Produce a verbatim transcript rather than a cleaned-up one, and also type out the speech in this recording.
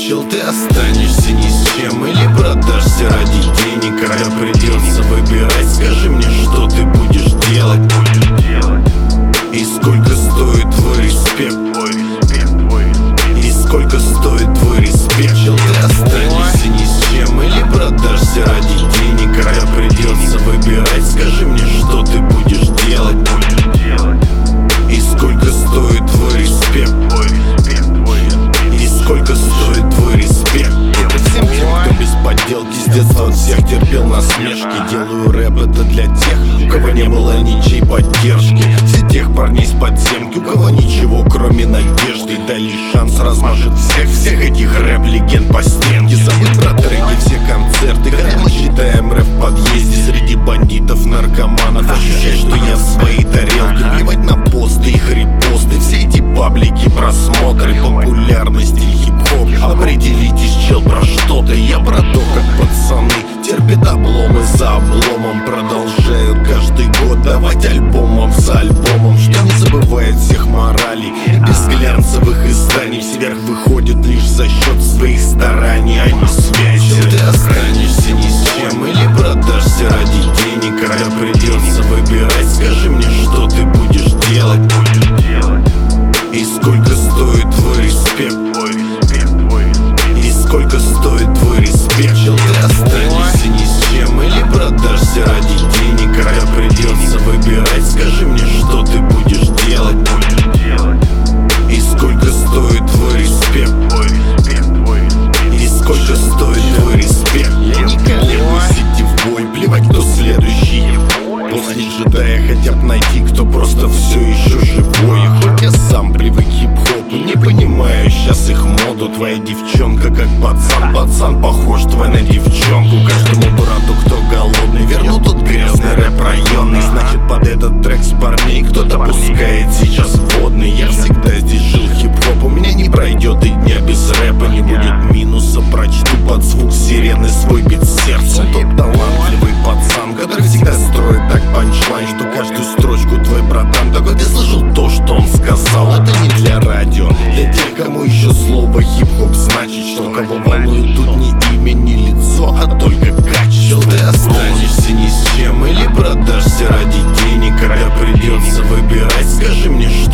Чел, ты останешься ни с чем или продашься ради денег. Когда придется выбирать, скажи мне, что ты будешь делать. И сколько стоит твой респект? И сколько стоит твой респект? Чел, ты останешься ни с чем или продашься ради денег. Когда придется выбирать, скажи мне, что ты будешь делать. И сколько стоит твой респект? И сколько стоит твой респект? Это всем тем, кто без подделки с детства от всех терпел насмешки. Делаю рэп это для тех, у кого не было ничьей поддержки. Все тех парней с подземки, у кого ничего кроме надежды. Дали шанс, размажет всех, всех этих рэп-легенд по стенке. Забыть про треки, все концерты, когда мы считаем рэп в подъезде. Среди бандитов, наркоманов ощущать, что я в своей тарелке. Плевать на посты, их репосты, все эти паблики, просмотры, популярность или хип-хоп. Определитесь, чел, про что-то. Я про то, как пацаны терпят обломы за обломом. Продолжают каждый год давать альбомом за альбомом, что не забывает всех моралей. Без глянцевых изданий сверх выходит лишь за счет своих стараний, а не связи. Ты останешься ни с чем или продашься ради денег. Когда придется выбирать, скажи мне, что ты будешь делать. И сколько стоит твой респект? И сколько стоит твой респект? Чел, ты останешься ни с чем или продашься ради денег. Когда придется выбирать, скажи мне, что ты будешь делать. И сколько стоит твой респект? И сколько стоит твой респект? Я не колеблюсь идти в бой, плевать, кто следующий. После джедая хотят найти, кто просто все еще живой. Хоть я сам привык к хип-хопу, не понимаю сейчас их моду. Твоя девчонка как пацан, пацан похож твой на девчонку. Каждому брату, кто голодный, верну тот грязный рэп районный. Значит, под этот трек с парней кто-то пускает сейчас водный. Я всегда здесь жил хип-хоп, у меня не пройдет и дня без рэпа. Не будет минуса, прочту под звук сирены свой бит сердцем. Тот талантливый пацан, который всегда строит так панчлайн, что каждую строчку твой братан такой: ты слышал то, что он сказал? Это не для радио, для тех, кому еще слово хип-хоп значит, что кого волнует тут не имя, не лицо, а только качество. Ты останешься ни с чем или продашься ради денег. Когда придется выбирать, скажи мне, что